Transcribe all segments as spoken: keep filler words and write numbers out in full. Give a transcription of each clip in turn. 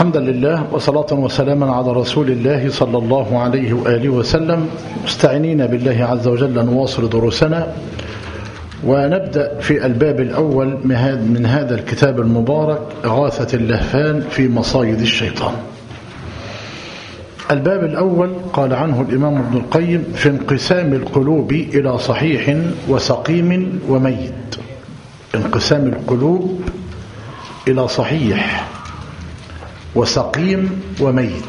حمدا لله وصلاة وسلاما على رسول الله صلى الله عليه وآله وسلم، مستعينين بالله عز وجل نواصل دروسنا ونبدأ في الباب الأول من هذا الكتاب المبارك، إغاثة اللهفان في مصايد الشيطان. الباب الأول قال عنه الإمام ابن القيم: في انقسام القلوب إلى صحيح وسقيم وميت. انقسام القلوب إلى صحيح وسقيم وميت،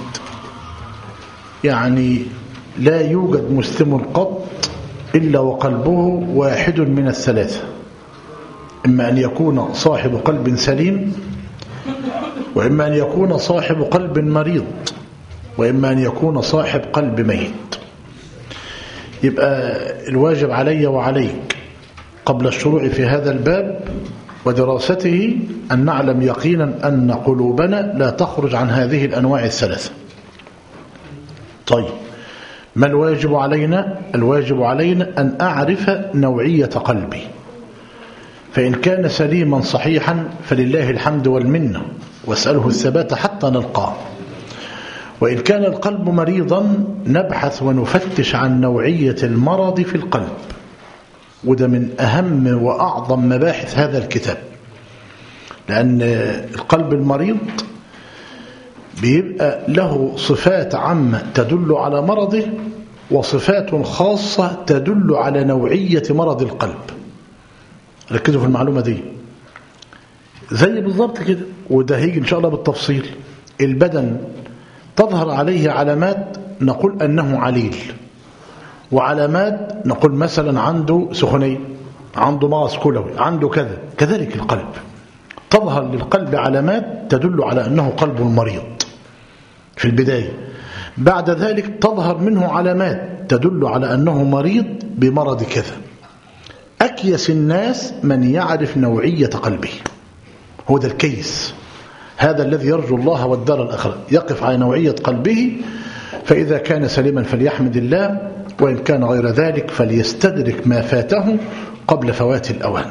يعني لا يوجد مسلم قط إلا وقلبه واحد من الثلاثة، إما أن يكون صاحب قلب سليم، وإما أن يكون صاحب قلب مريض، وإما أن يكون صاحب قلب ميت. يبقى الواجب علي وعليك قبل الشروع في هذا الباب ودراسته أن نعلم يقينا أن قلوبنا لا تخرج عن هذه الأنواع الثلاثة. طيب، ما الواجب علينا؟ الواجب علينا أن أعرف نوعية قلبي، فإن كان سليما صحيحا فلله الحمد والمنة، واسأله الثبات حتى نلقاه. وإن كان القلب مريضا نبحث ونفتش عن نوعية المرض في القلب، وده من أهم وأعظم مباحث هذا الكتاب، لأن القلب المريض بيبقى له صفات عامة تدل على مرضه، وصفات خاصة تدل على نوعية مرض القلب. ركزوا في المعلومة دي زي بالضبط كده، وده هيجي إن شاء الله بالتفصيل. البدن تظهر عليه علامات نقول أنه عليل، وعلامات نقول مثلا عنده سخونية، عنده مغص كلوي، عنده كذا. كذلك القلب تظهر للقلب علامات تدل على أنه قلب مريض في البداية، بعد ذلك تظهر منه علامات تدل على أنه مريض بمرض كذا. أكيس الناس من يعرف نوعية قلبه، هو ده الكيس، هذا الذي يرجو الله والدار الآخرة، يقف على نوعية قلبه، فإذا كان سليما فليحمد الله، وإن كان غير ذلك فليستدرك ما فاته قبل فوات الأوان.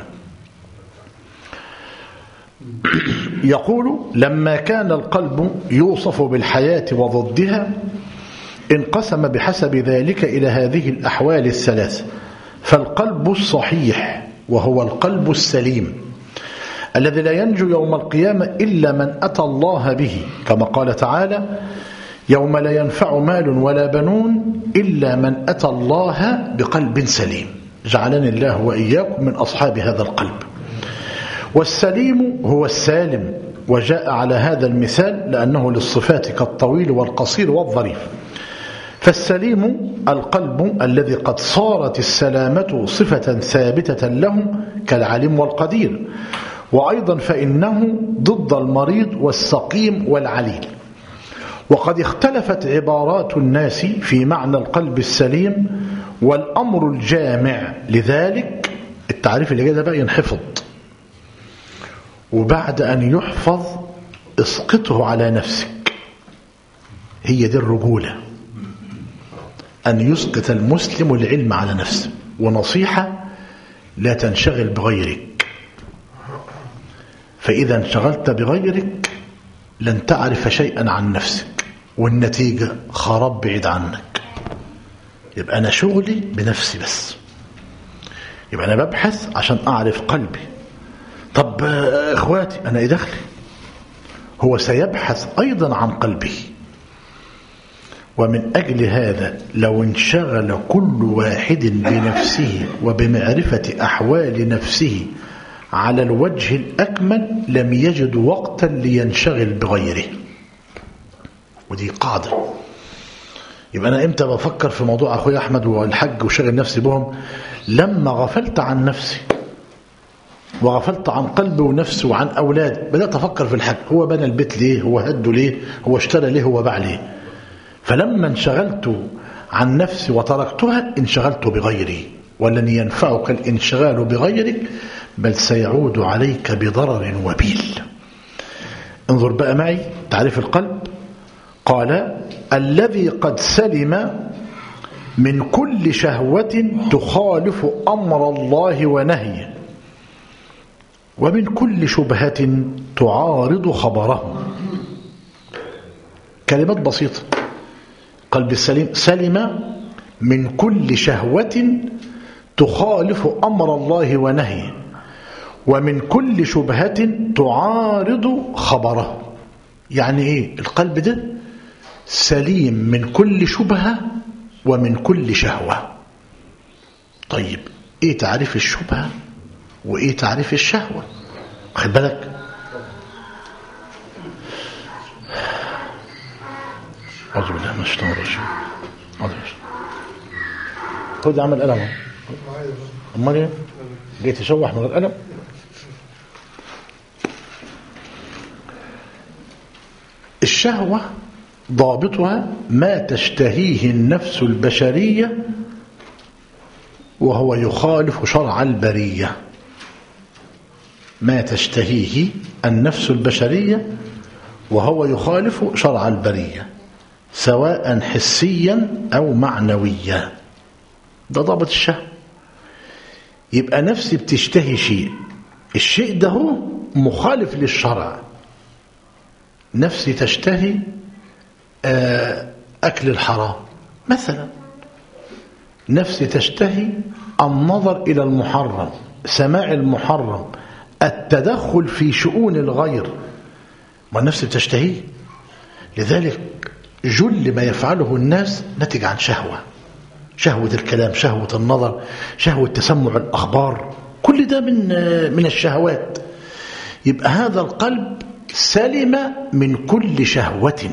يقول: لما كان القلب يوصف بالحياة وضدها انقسم بحسب ذلك إلى هذه الأحوال الثلاثة. فالقلب الصحيح وهو القلب السليم الذي لا ينجو يوم القيامة إلا من أتى الله به، كما قال تعالى: يوم لا ينفع مال ولا بنون إلا من أتى الله بقلب سليم. جعلني الله وإياكم من أصحاب هذا القلب. والسليم هو السالم، وجاء على هذا المثال لأنه للصفات كالطويل والقصير والظريف. فالسليم القلب الذي قد صارت السلامة صفة ثابتة له كالعليم والقدير، وأيضا فإنه ضد المريض والسقيم والعليل. وقد اختلفت عبارات الناس في معنى القلب السليم، والأمر الجامع لذلك التعريف اللي جاي ده بقى ينحفظ، وبعد أن يحفظ اسقطه على نفسك. هي دي الرجولة، أن يسقط المسلم العلم على نفسه. ونصيحة: لا تنشغل بغيرك، فإذا انشغلت بغيرك لن تعرف شيئا عن نفسك، والنتيجة خراب بعيد عنك. يبقى أنا شغلي بنفسي بس، يبقى أنا ببحث عشان أعرف قلبي. طب إخواتي أنا إيه دخلي؟ هو سيبحث أيضا عن قلبه. ومن أجل هذا لو انشغل كل واحد بنفسه وبمعرفة أحوال نفسه على الوجه الأكمل لم يجد وقتا لينشغل بغيره. ودي قاعدة. يبقى أنا إمتى بفكر في موضوع أخوي أحمد والحج وشغل نفسي بهم؟ لما غفلت عن نفسي وغفلت عن قلبي ونفسي وعن أولادي، بدأت أفكر في الحج. هو بنى البيت ليه؟ هو هده ليه؟ هو اشترى ليه؟ هو باع ليه؟ فلما انشغلت عن نفسي وتركتها انشغلت بغيري، ولن ينفعك الانشغال بغيرك بل سيعود عليك بضرر وبيل. انظر بقى معي تعريف القلب. قال: الذي قد سلم من كل شهوة تخالف أمر الله ونهيه، ومن كل شبهة تعارض خبره. كلمات بسيطة. قلب السليم سلم من كل شهوة تخالف أمر الله ونهيه، ومن كل شبهة تعارض خبره. يعني إيه القلب ده؟ سليم من كل شبهة ومن كل شهوة. طيب إيه تعريف الشبهة وإيه تعريف الشهوة؟ خد بالك. أعوذ بالله من الشيطان الرجيم. خد عمل قلم. أمال إيه؟ جيت تشوح من القلم. الشهوة ضابطها ما تشتهيه النفس البشرية وهو يخالف شرع البرية. ما تشتهيه النفس البشرية وهو يخالف شرع البرية، سواء حسيا أو معنويا. ده ضابط الشهوة. يبقى نفسي بتشتهي شيء، الشيء ده هو مخالف للشرع. نفسي تشتهي أكل الحرام مثلا، نفسي تشتهي النظر إلى المحرم، سماع المحرم، التدخل في شؤون الغير، ما النفس بتشتهيه. لذلك جل ما يفعله الناس نتج عن شهوة، شهوة الكلام، شهوة النظر، شهوة تسمع الأخبار، كل ده من من الشهوات. يبقى هذا القلب سلم من كل شهوة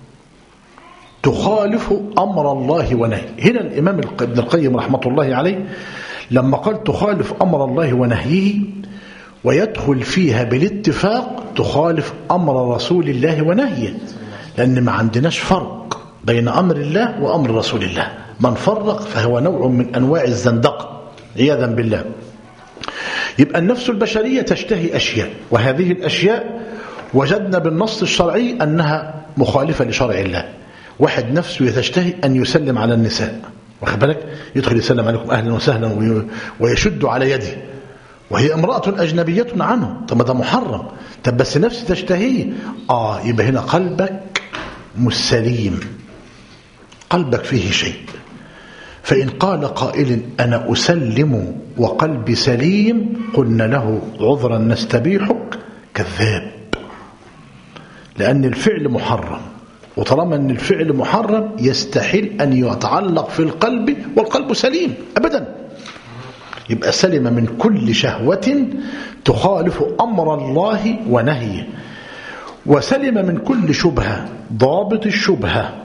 تخالف أمر الله ونهيه. هنا الإمام ابن القيم رحمة الله عليه لما قال تخالف أمر الله ونهيه ويدخل فيها بالاتفاق تخالف أمر رسول الله ونهيه، لأن ما عندناش فرق بين أمر الله وأمر رسول الله. من فرق فهو نوع من أنواع الزندقة عياذا بالله. يبقى النفس البشرية تشتهي أشياء، وهذه الأشياء وجدنا بالنص الشرعي أنها مخالفة لشرع الله. واحد نفسه يتشتهي أن يسلم على النساء، واخد بالك، يدخل يسلم عليكم أهلا وسهلا ويشد على يده وهي امرأة أجنبية عنه. طب ما ده محرم. طب بس نفسي تشتهيه، آه يبقى هنا قلبك مش سليم، قلبك فيه شيء. فإن قال قائل أنا أسلم وقلبي سليم قلنا له عذرا نستبيحك، كذاب، لأن الفعل محرم، وطالما أن الفعل محرم يستحيل أن يتعلق في القلب والقلب سليم أبدا. يبقى سلم من كل شهوة تخالف أمر الله ونهيه، وسلم من كل شبهة. ضابط الشبهة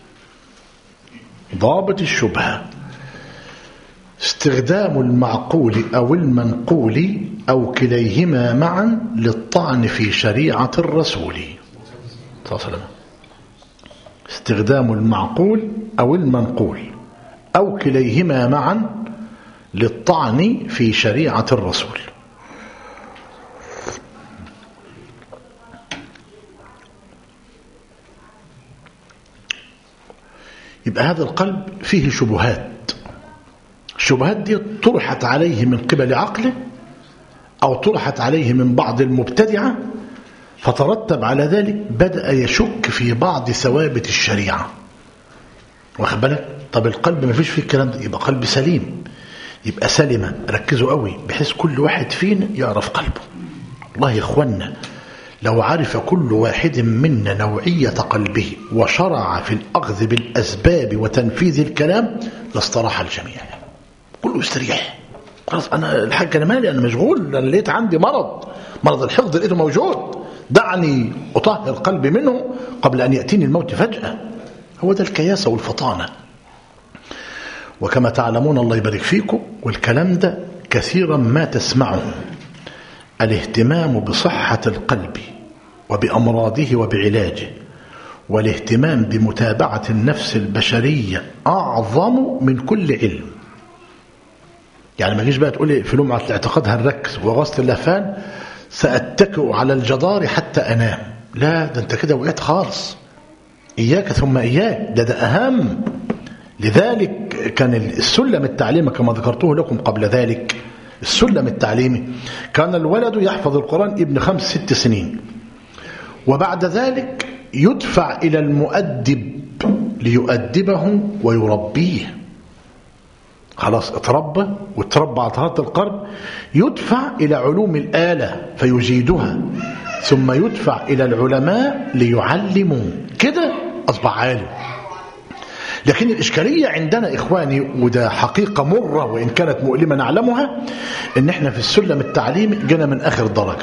ضابط الشبهة استخدام المعقول أو المنقول أو كليهما معا للطعن في شريعة الرسول صلى الله عليه وسلم. استخدام المعقول أو المنقول أو كليهما معا للطعن في شريعة الرسول. يبقى هذا القلب فيه شبهات، الشبهات دي طرحت عليه من قبل عقله أو طرحت عليه من بعض المبتدعة، فترتب على ذلك بدأ يشك في بعض ثوابت الشريعة، واخد بالك. طب القلب ما فيش فيه الكلام ده، يبقى قلب سليم، يبقى سلمة. ركزوا قوي بحيث كل واحد فينا يعرف قلبه. والله يا اخوانا لو عرف كل واحد منا نوعية قلبه وشرع في الأخذ بالأسباب وتنفيذ الكلام لاستراح الجميع، كله يستريح. خلاص أنا الحاج أنا مالي، أنا مشغول، أنا لقيت عندي مرض، مرض الحفظ لقيته موجود، دعني أطهر قلبي منه قبل أن يأتيني الموت فجأة. هو ده الكياسة والفطانة. وكما تعلمون الله يبارك فيكم، والكلام ده كثيرا ما تسمعه، الاهتمام بصحة القلب وبأمراضه وبعلاجه، والاهتمام بمتابعة النفس البشرية أعظم من كل علم. يعني ما جيش بقى تقولي في لمعة الاعتقاد هنركز وغسل اللهفان سأتكئ على الجدار حتى أنام، لا ده انت كده وقعت خالص. إياك ثم إياك، ده ده أهم. لذلك كان السلم التعليمي كما ذكرته لكم قبل ذلك، السلم التعليمي كان الولد يحفظ القرآن ابن خمس ست سنين، وبعد ذلك يدفع إلى المؤدب ليؤدبه ويربيه. خلاص اتربى واتربى على طهارة القلب، يدفع إلى علوم الآلة فيجيدها، ثم يدفع إلى العلماء ليعلموا، كده أصبح عالم. لكن الإشكالية عندنا إخواني، وده حقيقة مرة وإن كانت مؤلمة نعلمها، إن إحنا في السلم التعليمي جينا من آخر درجة،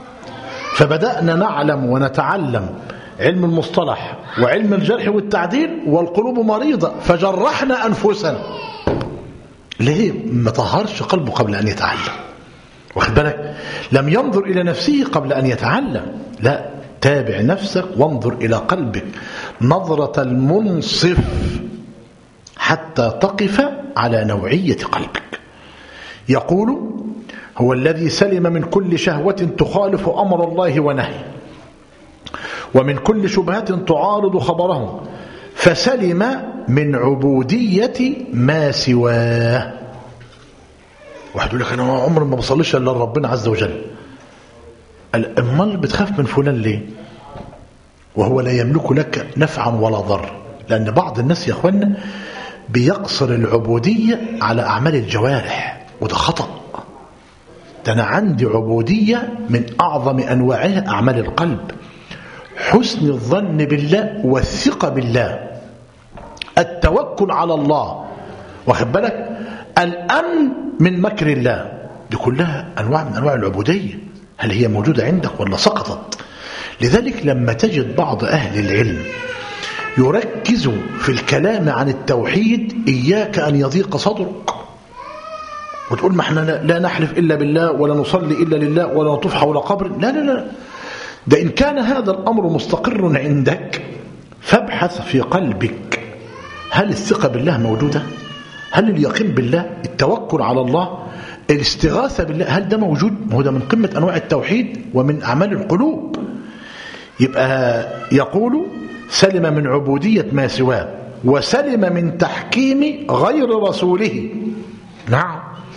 فبدأنا نعلم ونتعلم علم المصطلح وعلم الجرح والتعديل والقلوب مريضة، فجرحنا أنفسنا. ليه؟ ما طهرش قلبه قبل أن يتعلم، واخد بالك؟ لم ينظر إلى نفسه قبل أن يتعلم. لا، تابع نفسك وانظر إلى قلبك نظرة المنصف حتى تقف على نوعية قلبك. يقول: هو الذي سلم من كل شهوة تخالف أمر الله ونهيه، ومن كل شبهة تعارض خبره، فسلم من عبودية ما سواه. واحد يقول لك: أنا عمري ما بصليش إلا لربنا عز وجل. الأمال بتخاف من فلان ليه وهو لا يملك لك نفعا ولا ضر؟ لأن بعض الناس يا أخوانا بيقصر العبودية على أعمال الجوارح، وده خطأ. ده أنا عندي عبودية من أعظم أنواعها أعمال القلب، حسن الظن بالله والثقة بالله، التوكل على الله، واخد بالك؟ الأمن من مكر الله. دي كلها أنواع من أنواع العبودية. هل هي موجودة عندك ولا سقطت؟ لذلك لما تجد بعض أهل العلم يركزوا في الكلام عن التوحيد، إياك أن يضيق صدرك وتقول: ما احنا لا نحلف إلا بالله ولا نصلي إلا لله ولا نطوف حول قبر. لا لا لا، ده إن كان هذا الأمر مستقر عندك فابحث في قلبك، هل الثقة بالله موجودة؟ هل اليقين بالله، التوكل على الله، الاستغاثة بالله، هل ده موجود؟ ما هو ده من قمة أنواع التوحيد ومن أعمال القلوب. يبقى يقول: سلم من عبودية ما سواه، وسلم من تحكيم غير رسوله. نعم،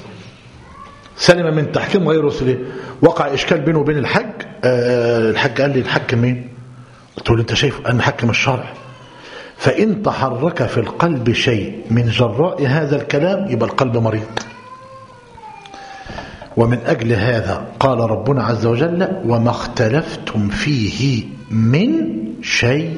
سلم من تحكيم غير رسوله. وقع إشكال بينه وبين الحج. أه الحج قال لي: الحكم مين؟ قلت له: أنت شايف أن حكم الشرع. فإن تحرك في القلب شيء من جراء هذا الكلام يبقى القلب مريض. ومن أجل هذا قال ربنا عز وجل: وما اختلفتم فيه من شيء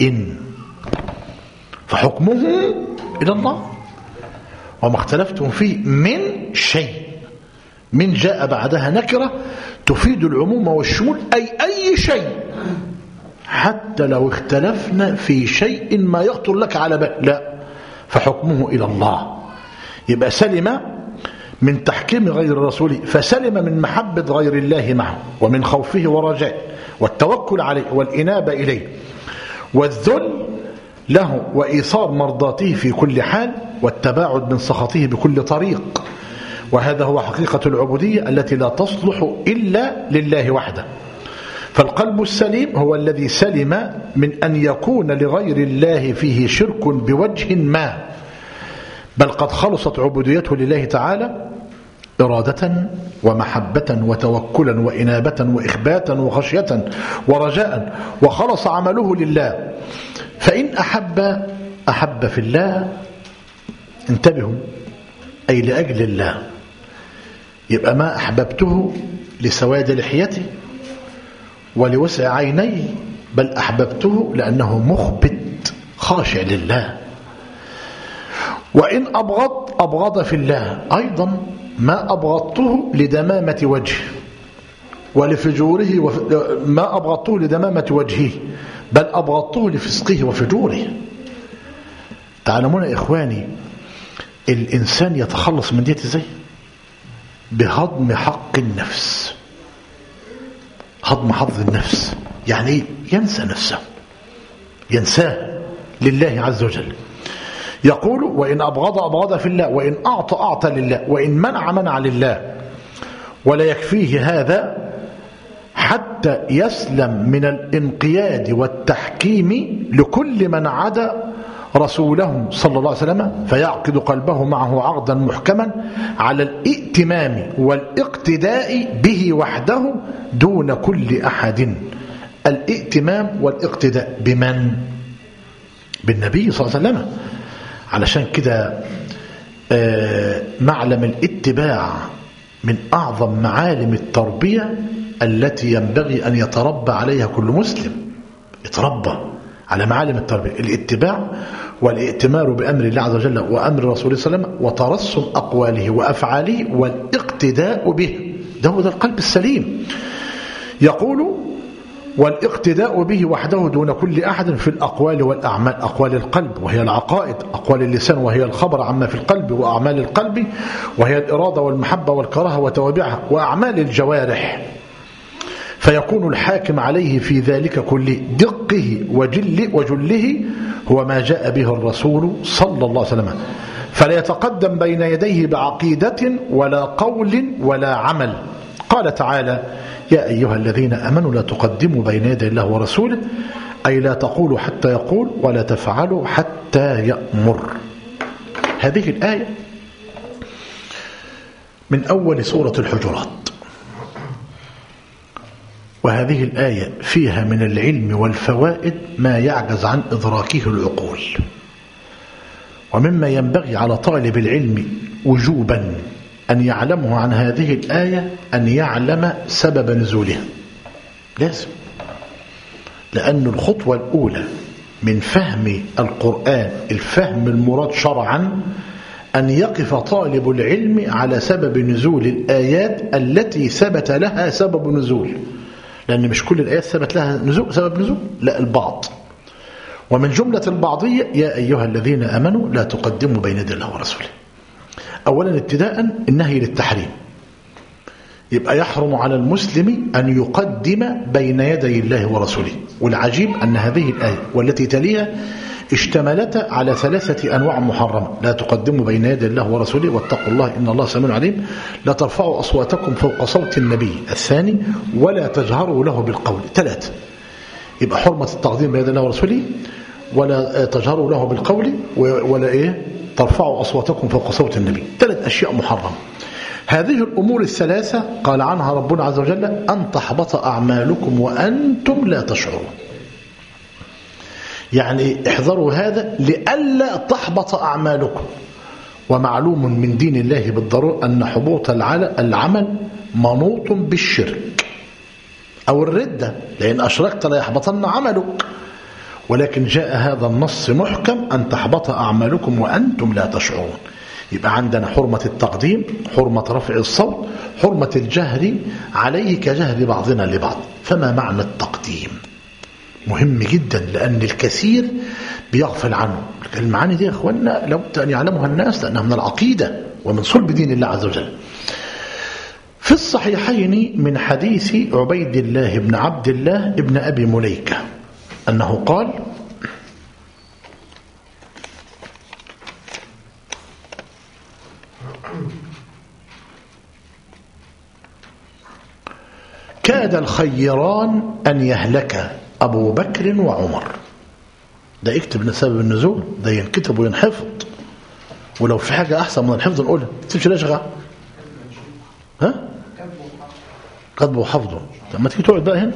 فحكمه إلى الله. وما اختلفتم فيه من شيء، من جاء بعدها نكرة تفيد العموم والشمول، أي أي شيء، حتى لو اختلفنا في شيء ما يخطر لك على بال، لا، فحكمه إلى الله. يبقى سلم من تحكيم غير الرسول، فسلم من محبة غير الله معه، ومن خوفه ورجائه، والتوكل عليه، والإنابة إليه، والذل له، وإيصال مرضاته في كل حال، والتباعد من سخطه بكل طريق. وهذا هو حقيقة العبودية التي لا تصلح إلا لله وحده. فالقلب السليم هو الذي سلم من أن يكون لغير الله فيه شرك بوجه ما، بل قد خلصت عبوديته لله تعالى إرادة ومحبة وتوكلا وإنابة وإخباتا وخشية ورجاء، وخلص عمله لله. فإن أحب أحب في الله، انتبهوا، أي لأجل الله. يبقى ما أحببته لسواد لحيته ولوسع عينيه، بل أحببته لأنه مخبت خاشع لله. وإن أبغض أبغض في الله أيضا، ما أبغضته لدمامة وجهه ولفجوره، وف... ما أبغضته لدمامة وجهه، بل أبغضته لفسقه وفجوره. تعلمون يا إخواني الإنسان يتخلص من ديت إزاي؟ بهضم حق النفس، هضم حظ النفس. يعني ينسى نفسه، ينساه لله عز وجل. يقول: وإن أبغض أبغض في الله، وإن أعطى أعطى لله، وإن منع منع لله. ولا يكفيه هذا حتى يسلم من الانقياد والتحكيم لكل من عدا رسوله صلى الله عليه وسلم، فيعقد قلبه معه عقدا محكما على الائتمام والاقتداء به وحده دون كل أحد، الائتمام والاقتداء بمن؟ بالنبي صلى الله عليه وسلم. علشان كده معلم الاتباع من أعظم معالم التربية التي ينبغي أن يتربى عليها كل مسلم، يتربى على معالم التربية، الاتباع والائتمار بأمر الله عز وجل وأمر رسوله صلى الله عليه وسلم وترسم أقواله وأفعاله والاقتداء به. ده هو ده القلب السليم. يقول والاقتداء به وحده دون كل أحد في الأقوال والأعمال. أقوال القلب وهي العقائد، أقوال اللسان وهي الخبر عما في القلب، وأعمال القلب وهي الإرادة والمحبة والكراهة وتوابعها، وأعمال الجوارح. فيكون الحاكم عليه في ذلك كله دقه وجل وجله هو ما جاء به الرسول صلى الله عليه وسلم، فلا يتقدم بين يديه بعقيدة ولا قول ولا عمل. قال تعالى: يا أيها الذين آمنوا لا تقدموا بين يدي الله ورسوله، أي لا تقولوا حتى يقول ولا تفعلوا حتى يأمر. هذه الآية من أول سورة الحجرات، وهذه الآية فيها من العلم والفوائد ما يعجز عن إدراكه العقول، ومما ينبغي على طالب العلم وجوبا أن يعلمه عن هذه الآية أن يعلم سبب نزولها، لازم، لأن الخطوة الأولى من فهم القرآن الفهم المراد شرعا أن يقف طالب العلم على سبب نزول الآيات التي ثبت لها سبب نزول، لأن مش كل الآيات ثبت لها نزول سبب نزول، لا البعض. ومن جملة البعضية يا أيها الذين آمنوا لا تقدموا بين يدي الله ورسوله. أولا ابتداء النهي للتحريم، يبقى يحرم على المسلم أن يقدم بين يدي الله ورسوله. والعجيب أن هذه الآية والتي تليها اشتملت على ثلاثة أنواع محرمة: لا تقدموا بين يدي الله ورسوله، واتقوا الله إن الله سميع عليم، لا ترفعوا أصواتكم فوق صوت النبي، الثاني ولا تجهروا له بالقول. ثلاثة، يبقى حرمة التقديم بين يدي الله ورسوله، ولا تجهروا له بالقول، ولا إيه ترفعوا أصواتكم فوق صوت النبي. ثلاث أشياء محرمة. هذه الأمور الثلاثة قال عنها ربنا عز وجل: أن تحبط أعمالكم وأنتم لا تشعرون. يعني احذروا هذا لئلا تحبط أعمالكم. ومعلوم من دين الله بالضرورة أن حبوط العمل منوط بالشرك أو الردة، لأن أشركت لا يحبطن عملك. ولكن جاء هذا النص محكم: أن تحبط أعمالكم وأنتم لا تشعرون. يبقى عندنا حرمة التقديم، حرمة رفع الصوت، حرمة الجهر عليه كجهر بعضنا لبعض. فما معنى التقديم؟ مهم جدا، لأن الكثير بيغفل عنه. المعاني دي يا أخوانا لابد أن يعلمها الناس، لأنها من العقيدة ومن صلب دين الله عز وجل. في الصحيحين من حديث عبيد الله بن عبد الله بن أبي مليكة أنه قال: كاد الخيران أن يهلك أبو بكر وعمر. ده اكتب سبب النزول، ده ينكتب وينحفظ، ولو في حاجة أحسن من الحفظ نقولها. تمشي ليش غا ها كتبه وحفظه. لما تيجي تقعد بقى هنا.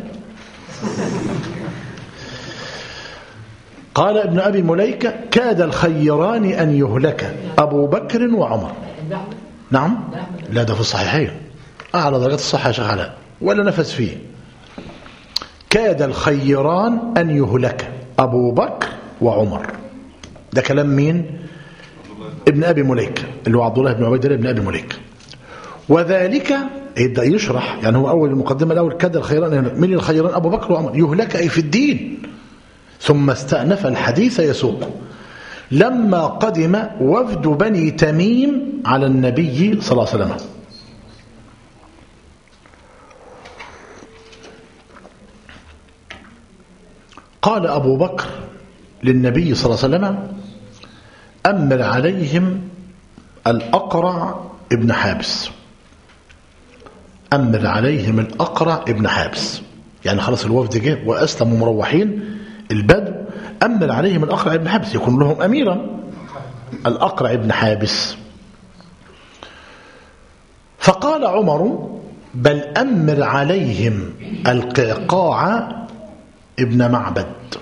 قال ابن أبي مليكة: كاد الخيران أن يهلك أبو بكر وعمر. نعم، لا ده في الصحيحين، أعلى درجات الصحة يا شيخ علاء، ولا نفس فيه. كاد الخيران أن يهلك أبو بكر وعمر. ده كلام مين؟ ابن أبي مليكة، اللي هو عبد الله بن عبيد الله بن أبي مليكة. وذلك يبدأ يشرح، يعني هو أول المقدمة الأول: كاد الخيران. من الخيران؟ أبو بكر وعمر. يهلك أي في الدين. ثم استأنف الحديث يسوق: لما قدم وفد بني تميم على النبي صلى الله عليه وسلم. قال أبو بكر للنبي صلى الله عليه وسلم: أمر عليهم الأقرع ابن حابس. أمر عليهم الأقرع ابن حابس، يعني خلاص الوفد جه وأسلموا مروحين البدو، أمر عليهم الأقرع ابن حابس يكون لهم أميرا. الأقرع ابن حابس. فقال عمر: بل أمر عليهم القعقاع ابن معبد.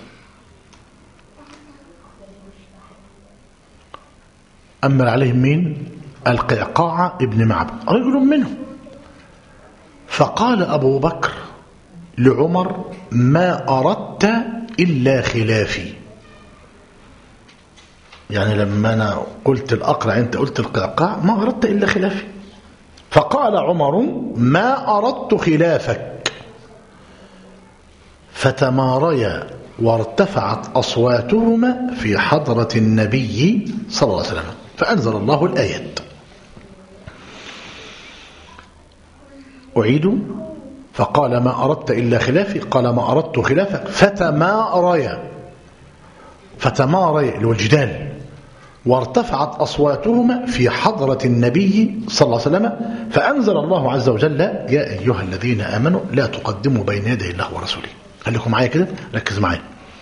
أمر عليهم مين؟ القعقاع ابن معبد رجل منهم. فقال أبو بكر لعمر ما أردت إلا خلافي. يعني لما أنا قلت الأقرع أنت قلت القعقاع ما أردت إلا خلافي. فقال عمر ما أردت خلافك. فتماريا وارتفعت أصواتهما في حضرة النبي صلى الله عليه وسلم فأنزل الله الآيات. أعيد. فقال ما أردت إلا خلافي قال ما أردت خلافك. فتماريا فتماريا الوجدان وارتفعت أصواتهما في حضرة النبي صلى الله عليه وسلم فأنزل الله عز وجل يا أيها الذين آمنوا لا تقدموا بين يدي الله ورسوله. خليكم معايا كده ركز معايا.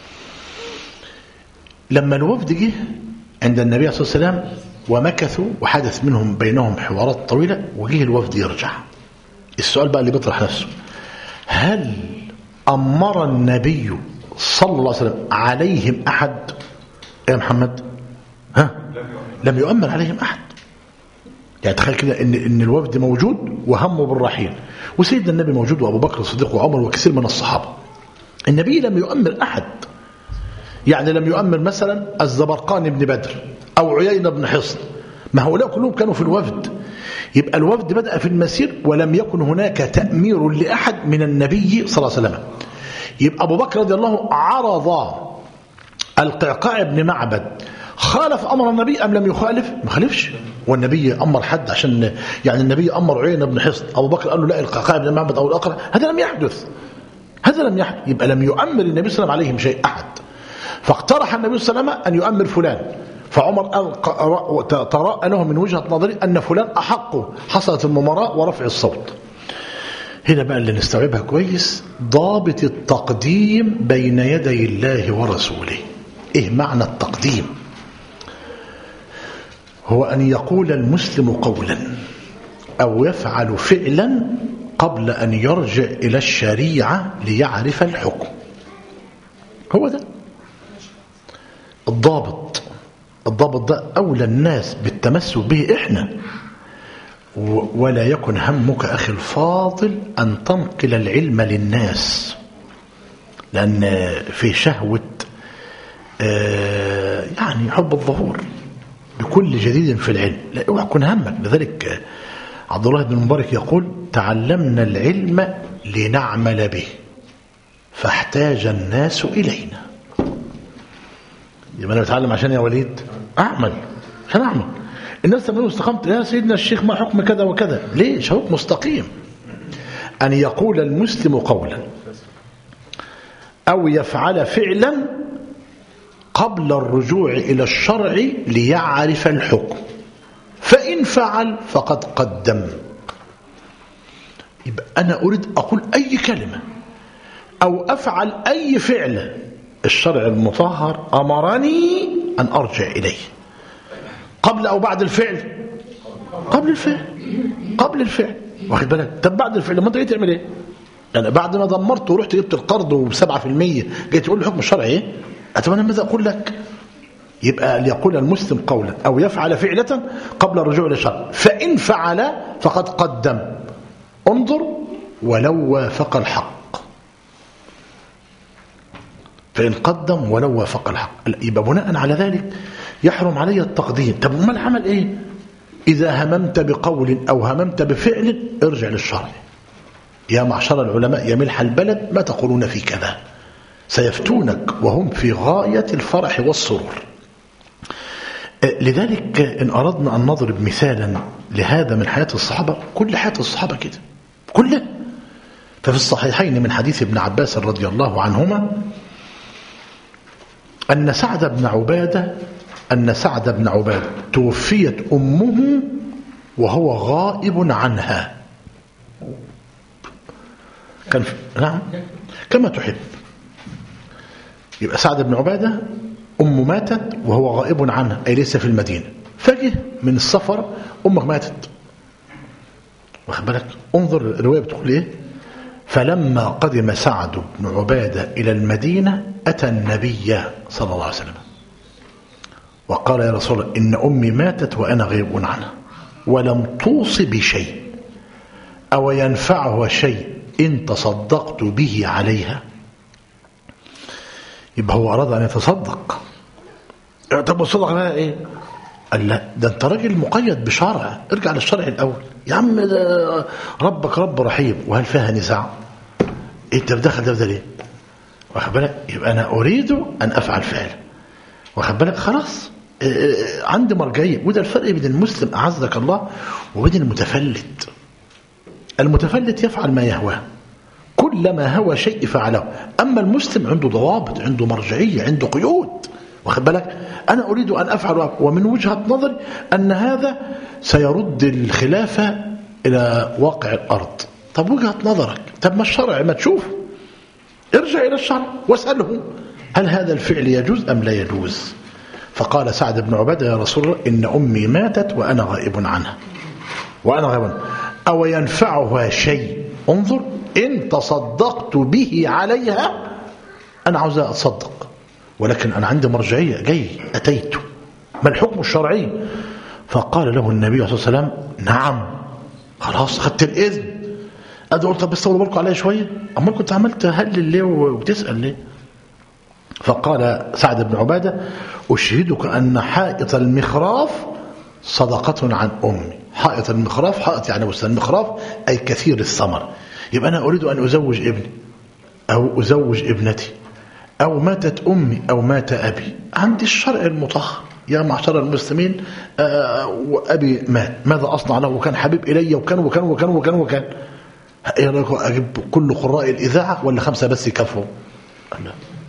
لما الوفد جه عند النبي صلى الله عليه وسلم ومكثوا وحدث منهم بينهم حوارات طويلة وجه الوفد يرجع. السؤال بقى اللي بيطرح نفسه هل أمر النبي صلى الله عليه وسلم عليهم أحد يا محمد؟ ها؟ لم يؤمر عليهم أحد. يعني تخيل كده إن, إن الوفد موجود وهمه بالرحيل وسيدنا النبي موجود وأبو بكر الصديق وعمر وكثير من الصحابة. النبي لم يؤمر أحد. يعني لم يؤمر مثلا الزبرقان بن بدر أو عيينة بن حصن. ما هؤلاء كلهم كانوا في الوفد. يبقى الوفد بدأ في المسير ولم يكن هناك تأمير لأحد من النبي صلى الله عليه وسلم. يبقى أبو بكر رضي الله عرض القعقاع بن معبد خالف أمر النبي أم لم يخالف؟ ما خالفش. والنبي أمر حد عشان يعني النبي أمر عيينة بن حصن أبو بكر قال له لا القعقاع بن معبد أو الأقرع. هذا لم يحدث. هذا لم يحدث. يبقى لم يؤمر النبي صلى الله عليه وسلم عليهم شيء أحد. فاقترح النبي صلى الله عليه وسلم أن يؤمر فلان فعمر تراءى له من وجهة نظري أن فلان أحق. حصلت المماراة ورفع الصوت. هنا بقى اللي نستوعبها كويس ضابط التقديم بين يدي الله ورسوله. إيه معنى التقديم؟ هو أن يقول المسلم قولا أو يفعل فعلا قبل أن يرجع إلى الشريعة ليعرف الحكم. هو ده الضابط. الضابط ده أولى الناس بالتمسك به إحنا. ولا يكن همك أخي الفاضل أن تنقل العلم للناس لأن في شهوة يعني حب الظهور بكل جديد في العلم. لا اوعى يكون همك. لذلك عبد الله بن مبارك يقول تعلمنا العلم لنعمل به فاحتاج الناس إلينا. يبقى أنا بتعلم عشان يا وليد أعمل عشان أعمل. الناس تقول استقمت يا سيدنا الشيخ ما حكم كذا وكذا. ليش؟ هو مستقيم. أن يقول المسلم قولا أو يفعل فعلا قبل الرجوع إلى الشرع ليعرف الحكم. فإن فعل فقد قدم. يبقى أنا أريد أقول أي كلمة أو أفعل أي فعل الشرع المطهر أمرني أن أرجع إليه قبل أو بعد الفعل. قبل الفعل. قبل الفعل. واخد بالك؟ طب بعد الفعل ما أنت جاي تعمل إيه؟ يعني بعد ما دمرت ورحت جبت القرض وبسبعة في المية جاي تقول لي حكم الشرع إيه؟ أتمنى ماذا أقول لك؟ يبقى ليقول المسلم قولا أو يفعل فعلة قبل الرجوع للشرع. فإن فعل فقد قدم. انظر ولو وافق الحق. فإن قدم ولو وافق الحق. يبقى بناء على ذلك يحرم علي التقديم. طب وما العمل إيه؟ إذا هممت بقول أو هممت بفعل ارجع للشرع. يا معشر العلماء يا ملح البلد ما تقولون في كذا سيفتونك وهم في غاية الفرح والسرور. لذلك إن أردنا أن نضرب مثالا لهذا من حياة الصحابة كل حياة الصحابة كده كله. ففي الصحيحين من حديث ابن عباس رضي الله عنهما أن سعد بن عبادة أن سعد بن عبادة توفيت أمه وهو غائب عنها. كان في... نعم كما تحب. يبقى سعد بن عبادة أمه ماتت وهو غائب عنها أي ليس في المدينة. فجه من السفر أمك ماتت. واخد بالك؟ انظر الرواية بتقول إيه؟ فلما قدم سعد بن عبادة إلى المدينة أتى النبي صلى الله عليه وسلم وقال: يا رسول الله، إن أمي ماتت وأنا غيب عنها ولم توص بشيء، أو ينفعها شيء إن تصدقت به عليها؟ يبقى هو أراد أن يتصدق. طب الصدق عليها إيه؟ قال: لا، ده أنت راجل مقيد بشرع، ارجع للشرع الأول يا عم. ده ربك رب رحيم، وهل فيها نزاع؟ أنت بدخل ده بده ليه؟ واخد بالك؟ يبقى أنا أريد أن أفعل فعل، واخد بالك؟ خلاص عندي مرجعية. وده الفرق بين المسلم أعزك الله وبين المتفلت. المتفلت يفعل ما يهواه، كلما هوى شيء فعله. أما المسلم عنده ضوابط، عنده مرجعية، عنده قيود، واخد بالك؟ أنا أريد أن أفعل، ومن وجهة نظري أن هذا سيرد الخلافة إلى واقع الأرض. طب وجهة نظرك، طب ما الشرع ما تشوف، ارجع إلى الشرع واسأله هل هذا الفعل يجوز أم لا يجوز. فقال سعد بن عبادة: يا رسول الله، إن أمي ماتت وأنا غائب عنها وأنا غائب عنها أو ينفعها شيء، انظر، إن تصدقت به عليها. أنا عاوز أتصدق، ولكن أنا عندي مرجعية، جاي أتيت، ما الحكم الشرعي؟ فقال له النبي صلى الله عليه وسلم: نعم. خلاص خدت الإذن. أدعو: طب استولوا بالكم عليا شوية، أما كنت عملت هل ليه وبتسأل ليه؟ فقال سعد بن عبادة: أشهدك أن حائط المخراف صدقة عن أمي. حائط المخراف، حائط يعني وسط المخراف أي كثير الثمر. يبقى أنا أريد أن أزوج ابني أو أزوج ابنتي، أو ماتت أمي أو مات أبي، عندي الشرع المطهر يا معشر المسلمين. آه وأبي مات، ماذا أصنع له؟ وكان حبيب إلي وكان وكان وكان وكان وكان إيه رأيك أجيب كل قراء الإذاعة ولا خمسة بس يكفوا؟ لا،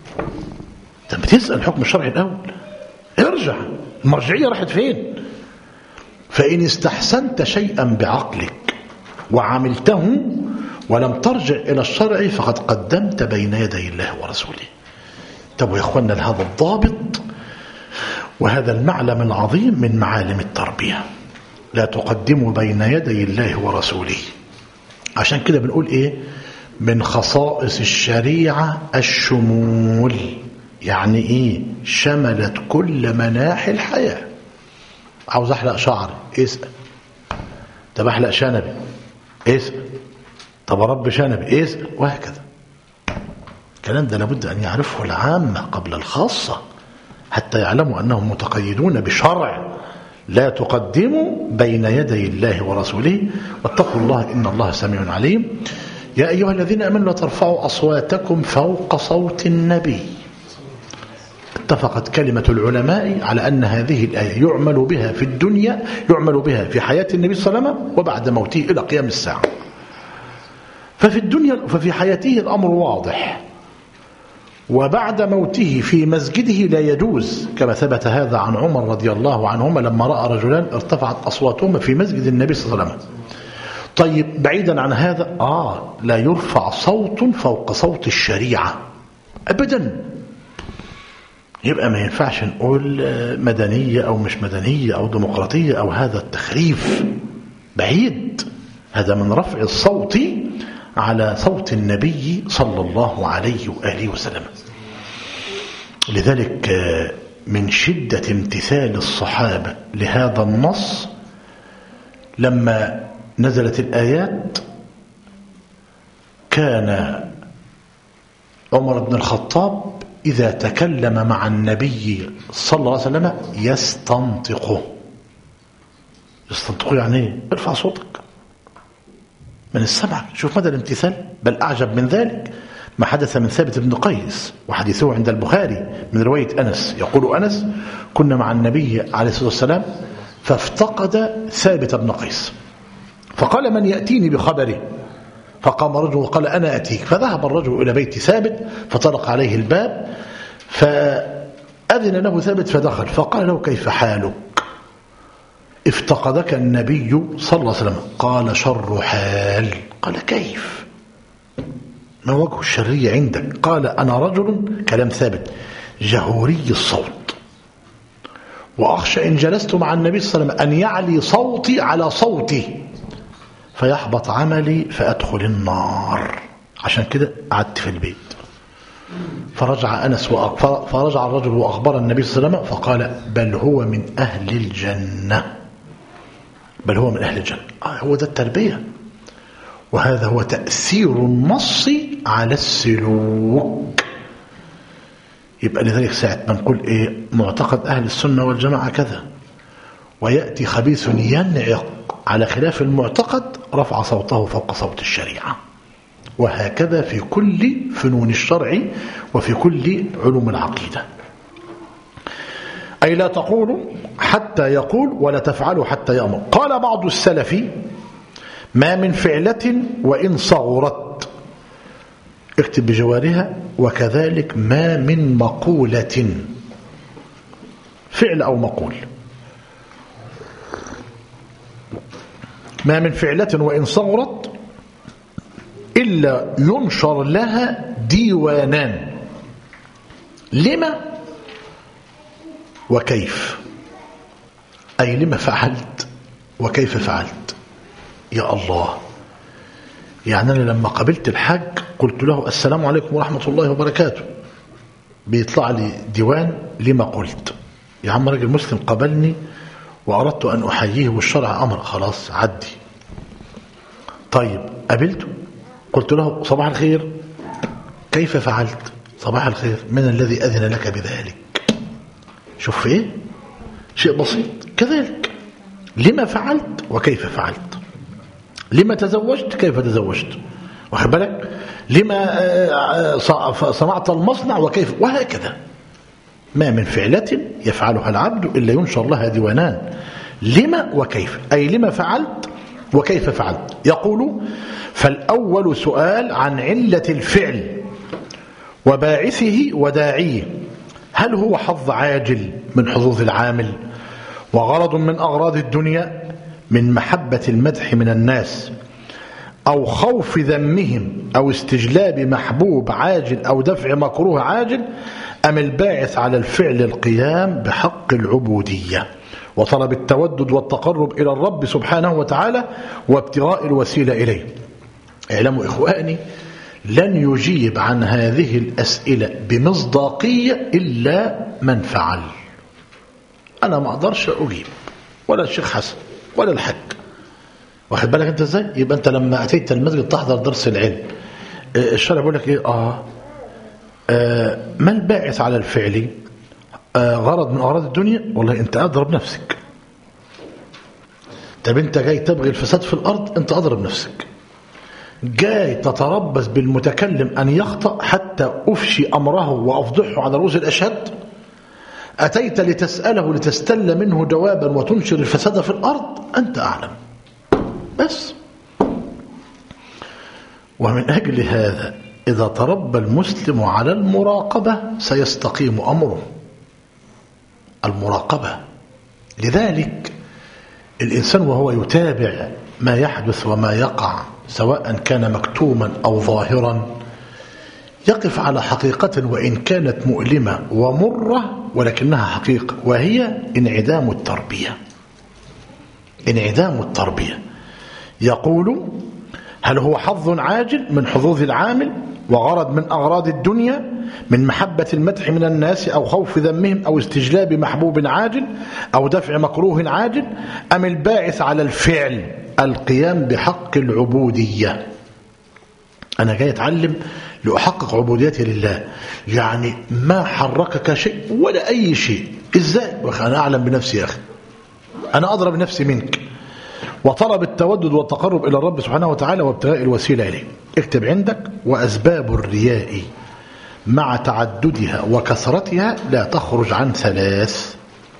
أنت بتسأل حكم الشرع الأول، ارجع، المرجعية راحت فين؟ فإن استحسنت شيئا بعقلك وعملته ولم ترجع إلى الشرع فقد قدمت بين يدي الله ورسوله. طب يا أخوانا، هذا الضابط وهذا المعلم العظيم من معالم التربية، لا تقدموا بين يدي الله ورسوله. عشان كده بنقول إيه؟ من خصائص الشريعة الشمول. يعني إيه؟ شملت كل مناحي الحياة. عاوز أحلق شعري، اسأل. طب أحلق شنبي، اسأل. طب أربي شنبي، اسأل. وهكذا. الكلام ده لابد أن يعرفه العامة قبل الخاصة حتى يعلموا أنهم متقيدون بشرع. لا تقدموا بين يدي الله ورسوله، واتقوا الله إن الله سميع عليم. يا أيها الذين آمنوا لا ترفعوا أصواتكم فوق صوت النبي. اتفقت كلمة العلماء على أن هذه الآية يعمل بها في الدنيا، يعمل بها في حياة النبي صلى الله عليه وسلم وبعد موته إلى قيام الساعة. ففي الدنيا ففي حياته الأمر واضح، وبعد موته في مسجده لا يجوز، كما ثبت هذا عن عمر رضي الله عنهما لما رأى رجلان ارتفعت أصواتهما في مسجد النبي صلى الله عليه وسلم. طيب بعيدا عن هذا، آه لا يرفع صوت فوق صوت الشريعة أبدا. يبقى ما ينفعش نقول مدنية أو مش مدنية أو ديمقراطية أو هذا التخريف بعيد. هذا من رفع الصوت على صوت النبي صلى الله عليه وآله وسلم. لذلك من شدة امتثال الصحابة لهذا النص لما نزلت الآيات كان عمر بن الخطاب إذا تكلم مع النبي صلى الله عليه وسلم يستنطقه. يستنطقه يعني ايه؟ ارفع صوتك من السمع. شوف مدى الامتثال. بل أعجب من ذلك ما حدث من ثابت بن قيس، وحديثه عند البخاري من رواية أنس. يقول أنس: كنا مع النبي عليه الصلاة والسلام فافتقد ثابت بن قيس، فقال: من يأتيني بخبره؟ فقام رجل وقال: أنا أتيك. فذهب الرجل إلى بيت ثابت فطرق عليه الباب، فأذن له ثابت فدخل، فقال له: كيف حالك؟ افتقدك النبي صلى الله عليه وسلم. قال: شر حال. قال: كيف؟ ما وجه الشرية عندك؟ قال: أنا رجل، كلام ثابت، جهوري الصوت، وأخشى إن جلست مع النبي صلى الله عليه وسلم أن يعلي صوتي على صوته فيحبط عملي فأدخل النار. عشان كده قعدت في البيت. فرجع أنس وأخبر فرجع الرجل وأخبر النبي صلى الله عليه وسلم فقال بل هو من أهل الجنة، بل هو من أهل الجنة. آه هو ده التربية، وهذا هو تأثير النص على السلوك. يبقى لذلك ساعة ما نقول إيه معتقد أهل السنة والجماعة كذا، ويأتي خبيث ينعق على خلاف المعتقد رفع صوته فوق صوت الشريعة. وهكذا في كل فنون الشرع وفي كل علوم العقيدة. أي لا تقولوا حتى يقول ولا تفعلوا حتى يأمر. قال بعض السلف ما من فعلة وإن صغرت، اكتب بجوارها، وكذلك ما من مقولة، فعل أو مقول، ما من فعلة وإن صغرت إلا ينشر لها ديوانان، لما وكيف، أي لما فعلت وكيف فعلت. يا الله، يعني أنا لما قابلت الحاج قلت له السلام عليكم ورحمة الله وبركاته، بيطلع لي ديوان لما قلت. يا عم راجل مسلم قابلني وأردت أن أحييه والشرع أمر، خلاص عدي. طيب قابلته قلت له صباح الخير، كيف فعلت؟ صباح الخير، من الذي أذن لك بذلك؟ شوف ايه شيء بسيط. كذلك لما فعلت وكيف فعلت، لما تزوجت كيف تزوجت، واخد بالك، لما صنعت المصنع وكيف، وهكذا. ما من فعلة يفعلها العبد إلا ينشر لها ديوانان، لما وكيف، أي لما فعلت وكيف فعلت. يقول فالأول سؤال عن علة الفعل وباعثه وداعيه، هل هو حظ عاجل من حظوظ العامل وغرض من أغراض الدنيا من محبة المدح من الناس أو خوف ذمهم أو استجلاب محبوب عاجل أو دفع مكروه عاجل، أم الباعث على الفعل القيام بحق العبودية وطلب التودد والتقرب إلى الرب سبحانه وتعالى وابتغاء الوسيلة إليه. اعلموا إخواني لن يجيب عن هذه الأسئلة بمصداقية إلا من فعل. أنا ما أقدرش أجيب، ولا الشيخ حسن ولا الحج، واخد بالك أنت إزاي؟ يبقى أنت لما أتيت المسجد تحضر درس العلم، الشرع بيقول لك إيه؟ آه, آه ما الباعث على الفعل؟ آه غرض من أغراض الدنيا. والله أنت أضرب نفسك. طب أنت جاي تبغي الفساد في الأرض، أنت أضرب نفسك. جاي تتربص بالمتكلم أن يخطأ حتى أفشي أمره وأفضحه على رؤوس الأشهاد، أتيت لتسأله لتستل منه جوابا وتنشر الفساد في الأرض، أنت أعلم. بس. ومن أجل هذا إذا تربى المسلم على المراقبة سيستقيم أمره. المراقبة. لذلك الإنسان وهو يتابع ما يحدث وما يقع سواء كان مكتوما أو ظاهرا يقف على حقيقة وإن كانت مؤلمة ومرة، ولكنها حقيقة، وهي انعدام التربية. انعدام التربية. يقول هل هو حظ عاجل من حظوظ العامل وغرض من أغراض الدنيا من محبة المدح من الناس أو خوف ذمهم أو استجلاب محبوب عاجل أو دفع مكروه عاجل، أم الباعث على الفعل القيام بحق العبودية؟ أنا جاي أتعلم لأحقق عبوديتي لله، يعني ما حركك شيء ولا أي شيء. إزاي؟ أنا أعلم بنفسي يا أخي، أنا أضرب نفسي منك. وطلب التودد والتقرب إلى الرب سبحانه وتعالى وابتغاء الوسيلة إليه. اكتب عندك وأسباب الرياء مع تعددها وكثرتها لا تخرج عن ثلاث.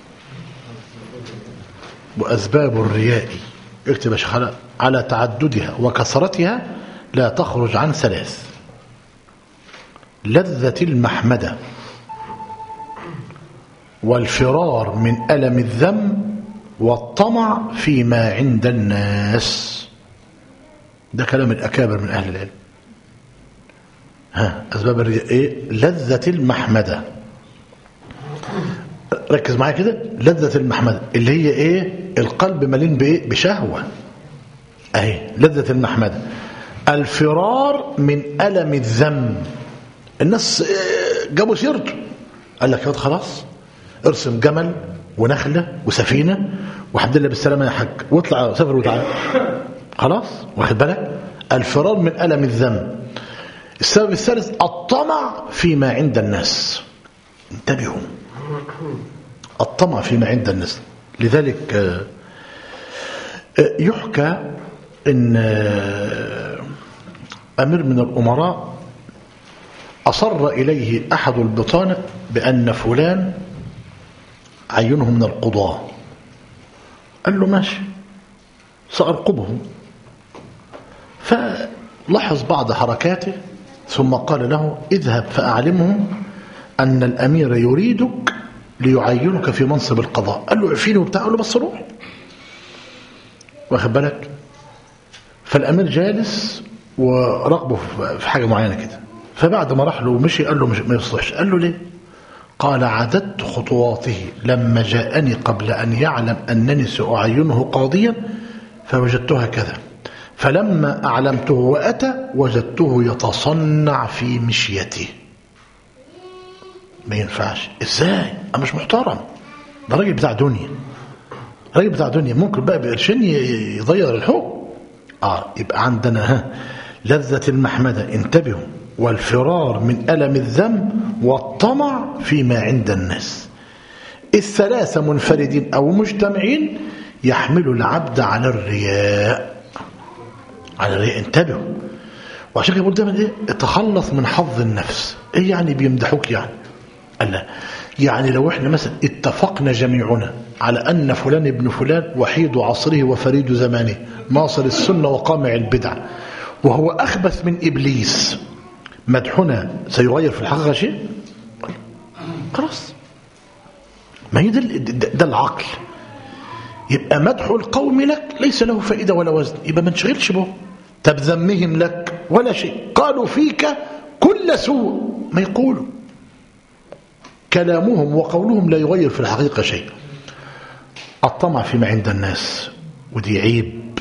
وأسباب الرياء، اكتب يا شيخ، على تعددها وكثرتها لا تخرج عن ثلاث: لذة المحمدة، والفرار من ألم الذم، والطمع فيما عند الناس. ده كلام الأكابر من أهل العلم. ها أسباب الرياء إيه؟ لذة المحمدة. ركز معايا كده. لذة المحمدة اللي هي إيه؟ القلب ملين بإيه؟ بشهوة. أهي لذة المحمدة. الفرار من ألم الذم. الناس جابوا سيرته، قال لك يا خلاص ارسم جمل ونخلة وسفينة وحمد لله بالسلامة يا حاج واطلع سافر وتعالى خلاص. واخد بالك؟ الفرار من ألم الذم. السبب الثالث الطمع فيما عند الناس. انتبهوا، الطمع فيما عند الناس. لذلك يحكى ان أمير من الأمراء أصر إليه أحد البطانة بأن فلان عينه من القضاة. قال له ماشي سأرقبه. فلاحظ بعض حركاته ثم قال له اذهب فأعلمه أن الأمير يريدك ليعينك في منصب القضاء. قال له عفيني وبتاع. قال له بس روح. واخد بالك؟ فالأمير جالس ورقبه في حاجة معينة كده. فبعد ما راح له ومشي قال له مش ما يصلحش. قال له ليه؟ قال عددت خطواته لما جاءني قبل أن يعلم أنني سأعينه قاضيا فوجدتها كذا، فلما أعلمته وأتى وجدته يتصنع في مشيته. ما ينفعش. ازاي؟ أنا مش محترم، ده راجل بتاع دنيا، راجل بتاع دنيا ممكن بقى بقرشين يضير الحكم. اه يبقى عندنا ها لذة المحمدة، انتبهوا، والفرار من ألم الذنب والطمع فيما عند الناس. الثلاثة منفردين أو مجتمعين يحمل العبد على الرياء، على الرياء. انتبهوا. وعشان كده بقول دايما ايه؟ اتخلص من حظ النفس. ايه يعني بيمدحوك يعني؟ ألا يعني لو احنا مثلا اتفقنا جميعنا على أن فلان ابن فلان وحيد عصره وفريد زمانه ناصر السنة وقامع البدع وهو أخبث من إبليس، مدحنا سيغير في الحقيقة شيء؟ خلاص، ما هي ده, ده, ده العقل. يبقى مدح القوم لك ليس له فائدة ولا وزن، يبقى ما نشغلش به. طب ذمهم لك ولا شيء، قالوا فيك كل سوء، ما يقولوا كلامهم وقولهم لا يغير في الحقيقة شيء. الطمع فيما عند الناس، ودي عيب.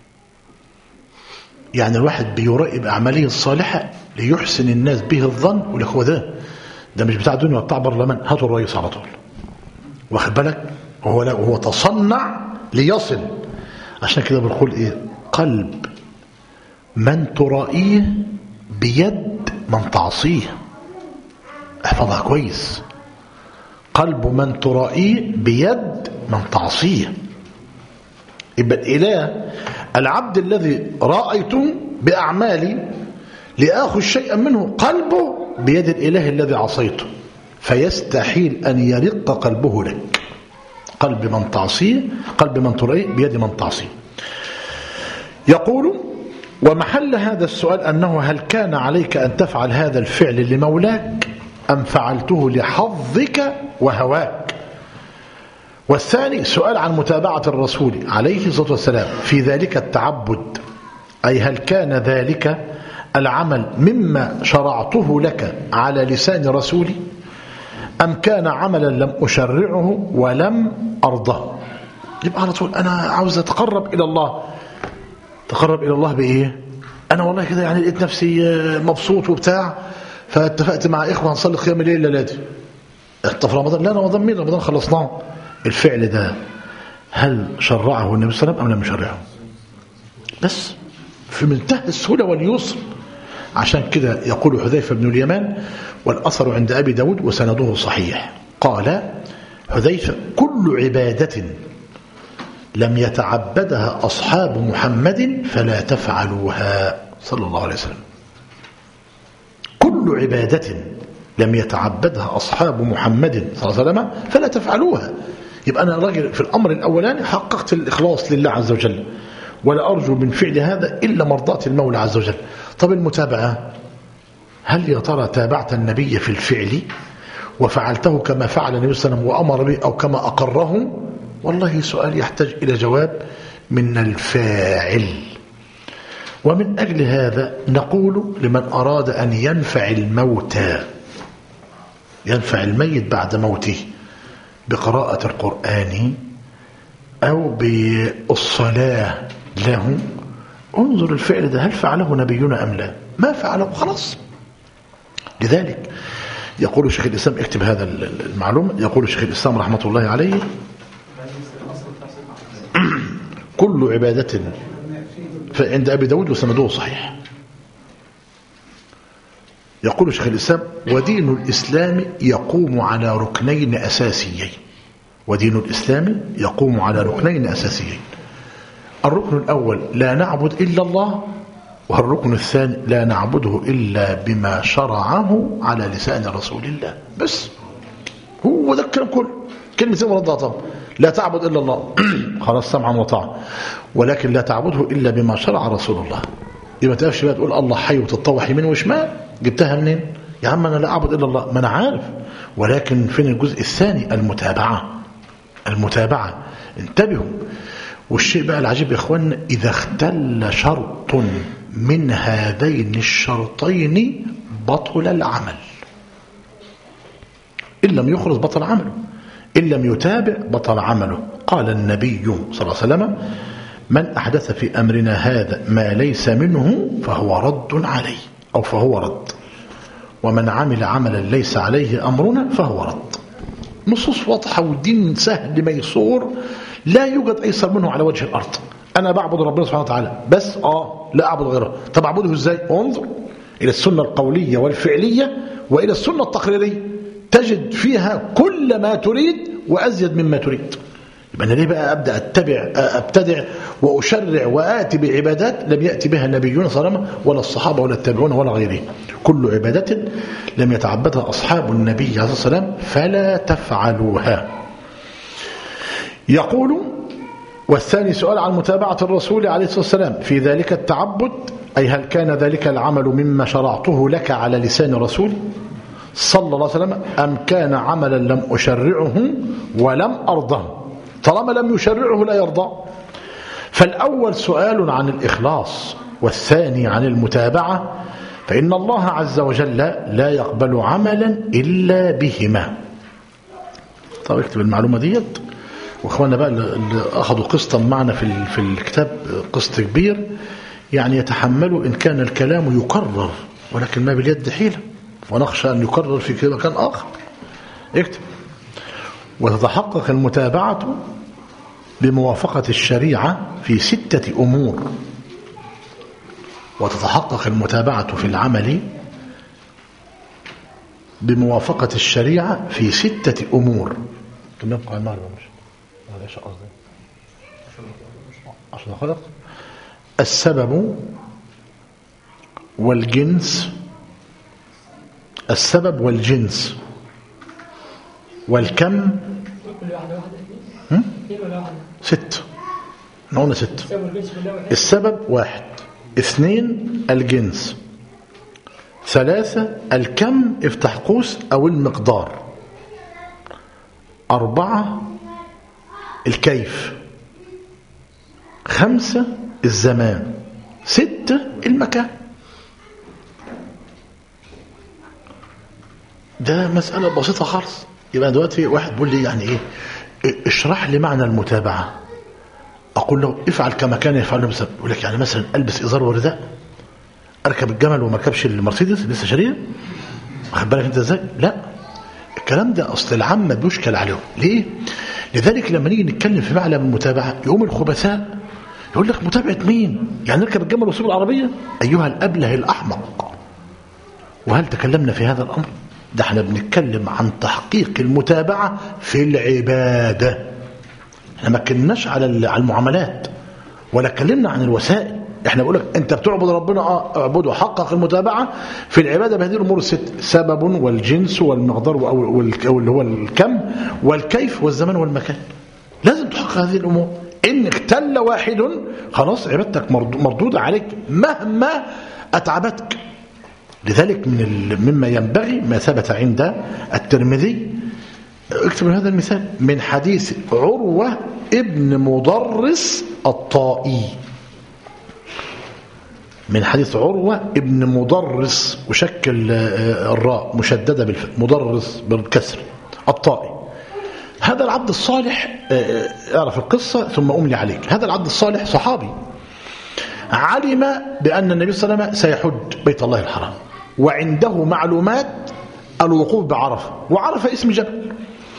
يعني الواحد بيراقب أعماله الصالحة ليحسن الناس به الظن، ويقول لك هو ده ده مش بتاع دنيا وبتاع برلمان، هاتوا الرئيس على طول. واخد بالك؟ وهو لا، وهو تصنع ليصل. عشان كده بنقول ايه؟ قلب من ترائيه بيد من تعصيه. احفظها كويس. قلب من ترائيه بيد من تعصيه. يبقى الإله العبد الذي رأيته بأعمالي لآخذ شيئا منه، قلبه بيد الإله الذي عصيته، فيستحيل أن يرق قلبه لك. قلب من تعصيه، قلب من ترائيه بيد من تعصيه. يقول: ومحل هذا السؤال أنه هل كان عليك أن تفعل هذا الفعل لمولاك أم فعلته لحظك وهواك؟ والثاني سؤال عن متابعة الرسول عليه الصلاة والسلام في ذلك التعبد، أي هل كان ذلك العمل مما شرعته لك على لسان رسولي أم كان عملا لم أشرعه ولم أرضه؟ يبقى على طول أنا عاوز أتقرب إلى الله. تقرب إلى الله بإيه؟ أنا والله كده يعني لقيت نفسي مبسوط وبتاع، فاتفقت مع إخوة نصلي قيام الليل ليلاتي. أنت في رمضان؟ لا، رمضان مين؟ رمضان خلصناه. الفعل ده هل شرعه النبي صلى الله عليه وسلم أم لم يشرعه؟ بس في منتهى السهولة واليسر. عشان كده يقول حذيفة بن اليمان، والأثر عند أبي داود وسنده صحيح، قال حذيفة: كل عبادة لم يتعبدها أصحاب محمد فلا تفعلوها صلى الله عليه وسلم. كل عبادة لم يتعبدها أصحاب محمد صلى الله عليه وسلم فلا تفعلوها. يبقى أنا راجل في الأمر الأولاني حققت الإخلاص لله عز وجل، ولا أرجو من فعل هذا إلا مرضاة المولى عز وجل. طب المتابعة، هل يا ترى تابعت النبي في الفعل وفعلته كما فعل النبي صلى الله عليه وسلم وأمر به أو كما أقره؟ والله سؤال يحتاج إلى جواب من الفاعل. ومن أجل هذا نقول لمن أراد أن ينفع الموتى، ينفع الميت بعد موته بقراءة القرآن أو بالصلاة له انظر الفعل ده هل فعله نبينا أم لا؟ ما فعله خلاص. لذلك يقول شيخ الإسلام، اكتب هذا المعلومة، يقول شيخ الإسلام رحمة الله عليه: كل عبادة فعند أبي داود وسنده صحيح. يقول شيخ الإسلام: ودين الإسلام يقوم على ركنين أساسيين. ودين الإسلام يقوم على ركنين أساسيين. الركن الأول لا نعبد إلا الله، والركن الثاني لا نعبده إلا بما شرعه على لسان رسول الله. بس هو ده الكلام كله، كلمة زي ما طبعا لا تعبد إلا الله خلاص سمعا وطاعة، ولكن لا تعبده إلا بما شرع رسول الله. يبقى تقفش بقى تقول الله حي وتتطوح يمين وشمال، جبتها منين يا عم؟ أنا لا أعبد إلا الله، ما أنا عارف، ولكن فين الجزء الثاني؟ المتابعة. المتابعة انتبهوا. والشيء بقى العجيب يا إخوان، إذا اختل شرط من هذين الشرطين بطل العمل. إن لم يخلص بطل عمله، إن لم يتابع بطل عمله. قال النبي صلى الله عليه وسلم: من أحدث في أمرنا هذا ما ليس منه فهو رد عليه، أو فهو رد، ومن عمل عملا ليس عليه أمرنا فهو رد. نصوص واضحة والدين سهل ميسور، لا يوجد أيسر منه على وجه الأرض. أنا بعبد ربنا سبحانه وتعالى بس آه لا أعبد غيره. طب أعبده إزاي؟ انظر إلى السنة القولية والفعلية وإلى السنة التقريرية، تجد فيها كل ما تريد وأزيد مما تريد. يبقى أنا ليه بقى أبدأ أتبع أبتدع وأشرع وآتي بعبادات لم يأتي بها النبيون صلى الله عليه وسلم ولا الصحابة ولا التابعون ولا غيرهم؟ كل عبادة لم يتعبدها أصحاب النبي عليه الصلاة والسلام فلا تفعلوها. يقول: والثاني سؤال عن متابعة الرسول عليه الصلاة والسلام في ذلك التعبد، أي هل كان ذلك العمل مما شرعته لك على لسان رسول صلى الله عليه وسلم أم كان عملا لم أشرعه ولم أرضه؟ طالما لم يشرعه لا يرضى. فالأول سؤال عن الإخلاص، والثاني عن المتابعة، فإن الله عز وجل لا يقبل عملا إلا بهما. طب اكتب المعلومة ديت. واخوانا بقى اللي أخذوا قسطا معنا في في الكتاب، قسط كبير يعني يتحملوا إن كان الكلام يكرر، ولكن ما باليد حيلة، ونخشى أن يكرر في مكان آخر. اكتب: وتتحقق المتابعة بموافقة الشريعة في ستة أمور. وتتحقق المتابعة في العمل بموافقة الشريعة في ستة أمور. كم يبقى المغرب مش هذا ايش قصدي؟ عشان خلق السبب والجنس، السبب والجنس والكم. ست نقولنا ست. السبب واحد، اثنين الجنس، ثلاثة الكم افتح قوس أو المقدار، أربعة الكيف، خمسة الزمان، ستة المكان. ده مسألة بسيطة خالص. يبقى دلوقتي واحد بيقول لي يعني ايه اشرح لي معنى المتابعة، اقول له افعل كما كان يفعل مثلا. يقول لك يعني مثلا البس ازار ورداء، اركب الجمل وما اركبش المرسيدس لسه شاريه، واخد بالك انت ازاي؟ لا، الكلام ده اصل العامه بيشكل عليهم. ليه؟ لذلك لما نيجي نتكلم في معنى المتابعه يقوم الخبثاء يقول لك متابعه مين؟ يعني نركب الجمل وسوق العربيه؟ ايها الابله الاحمق، وهل تكلمنا في هذا الامر؟ ده احنا بنتكلم عن تحقيق المتابعة في العبادة. احنا ما اتكلمناش على على المعاملات ولا اتكلمنا عن الوسائل. احنا بقول لك انت بتعبد ربنا، اه اعبده، حقق المتابعة في العبادة بهذه الامور الست: سبب والجنس والمقدار واللي هو الكم والكيف والزمان والمكان. لازم تحقق هذه الامور. ان اختل واحد خلاص عبادتك مردودة عليك مهما اتعبتك. لذلك من مما ينبغي ما ثبت عند الترمذي، اكتب هذا المثال من حديث عروة ابن مضرس الطائي، من حديث عروة ابن مضرس وشكل الراء مشددة بالفتح، مضرس بالكسر الطائي. هذا العبد الصالح، اعرف القصة ثم أملي عليك. هذا العبد الصالح صحابي، علم بأن النبي صلى الله عليه وسلم سيحج بيت الله الحرام، وعنده معلومات الوقوف بعرفة، وعرفة اسم جبل.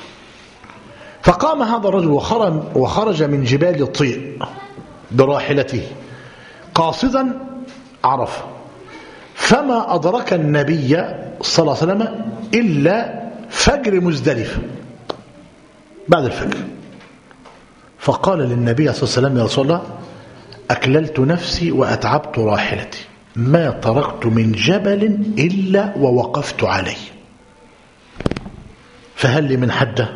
فقام هذا الرجل وخرج من جبال طيء براحلته قاصدا عرفة، فما أدرك النبي صلى الله عليه وسلم إلا فجر مزدلفة بعد الفجر. فقال للنبي صلى الله عليه وسلم: يا رسول الله، أكللت نفسي وأتعبت راحلتي، ما تركت من جبل إلا ووقفت عليه، فهل لي من حجة؟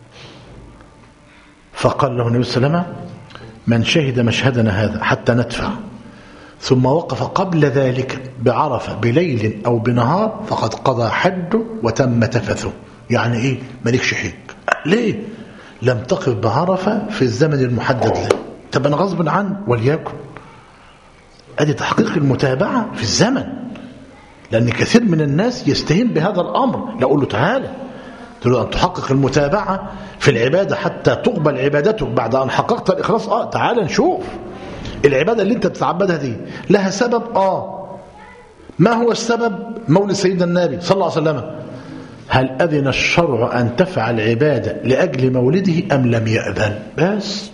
فقال له النبي صلى الله عليه وسلم: من شهد مشهدنا هذا حتى ندفع ثم وقف قبل ذلك بعرفة بليل أو بنهار فقد قضى حجه وتم تفثه. يعني إيه مالكش حج؟ ليه؟ لم تقف بعرفة في الزمن المحدد له. طب أنا غصب عنه وليكن. أدي تحقيق المتابعة في الزمن، لأن كثير من الناس يستهين بهذا الأمر. لا أقول له تعالى تريد أن تحقق المتابعة في العبادة حتى تقبل عبادتك بعد أن حققت الإخلاص. آه تعالى نشوف العبادة اللي أنت بتتعبدها دي لها سبب. آه ما هو السبب؟ مولد سيدنا النبي صلى الله عليه وسلم. هل أذن الشرع أن تفعل عبادة لأجل مولده أم لم يأذن؟ بس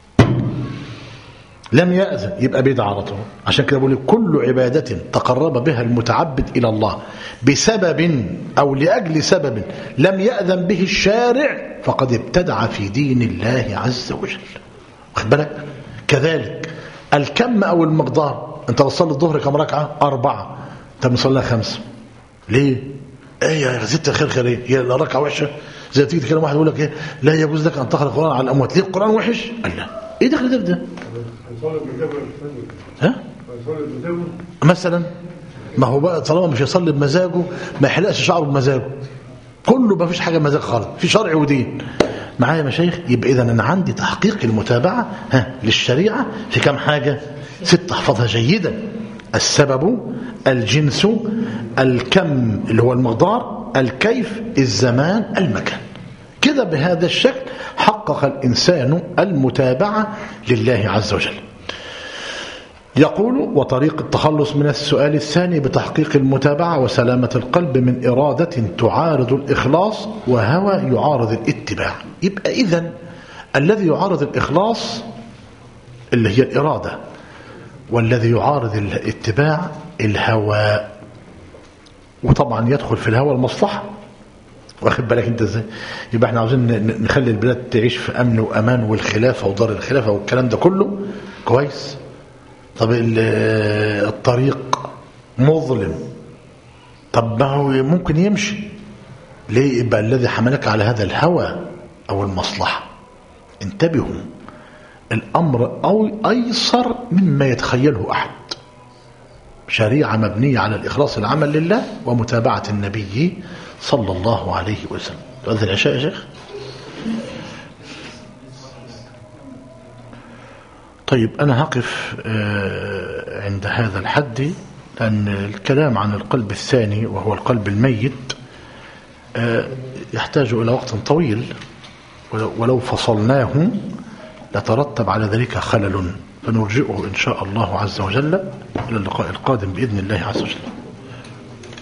لم يأذن يبقى بدعة على طول. عشان كده بقول كل عبادة تقرب بها المتعبد إلى الله بسبب أو لأجل سبب لم يأذن به الشارع فقد ابتدع في دين الله عز وجل. واخد بالك؟ كذلك الكم أو المقدار. أنت بتصلي الظهر كم ركعة؟ أربعة، أنت بتصليها خمسة. ليه؟ ايه يا ستة خير خير ايه؟ هي ركعة وحشة؟ زي تيجي تكلم واحد يقول لك ايه؟ لا يجوز لك أن تقرأ القرآن على الأموات. ليه القرآن وحش؟ قال لا. ايه دخل ده ده؟ ها؟ مثلا ما هو بقى طالما مش يصلي بمزاجه ما يحلقش شعره بمزاجه، كله ما فيش حاجه بمزاج خالص، في شرع ودين معايا يا مشايخ. يبقى اذا انا عندي تحقيق المتابعه ها للشريعه في كم حاجه؟ ست، احفظها جيدا: السبب، الجنس، الكم اللي هو المقدار، الكيف، الزمان، المكان. كده بهذا الشكل حقق الإنسان المتابعة لله عز وجل. يقول: وطريق التخلص من السؤال الثاني بتحقيق المتابعة وسلامة القلب من إرادة تعارض الإخلاص وهوى يعارض الاتباع. يبقى إذن الذي يعارض الإخلاص اللي هي الإرادة، والذي يعارض الاتباع الهوى. وطبعا يدخل في الهوى المصلحة. واخد بالك انت ازاي؟ يبقى احنا عاوزين نخلي البلاد تعيش في امن وامان والخلافه ودار الخلافه والكلام ده كله كويس. طب الطريق مظلم، طب ما هو ممكن يمشي. ليه؟ يبقى الذي حملك على هذا الهوى او المصلحه. انتبهوا، الامر او ايسر مما يتخيله احد. شريعه مبنيه على الاخلاص العمل لله ومتابعه النبي صلى الله عليه وسلم. تؤذن العشاء يا شيخ؟ طيب أنا هقف عند هذا الحد، لأن الكلام عن القلب الثاني وهو القلب الميت يحتاج إلى وقت طويل، ولو فصلناه لترتب على ذلك خلل، فنرجئه إن شاء الله عز وجل إلى اللقاء القادم بإذن الله عز وجل.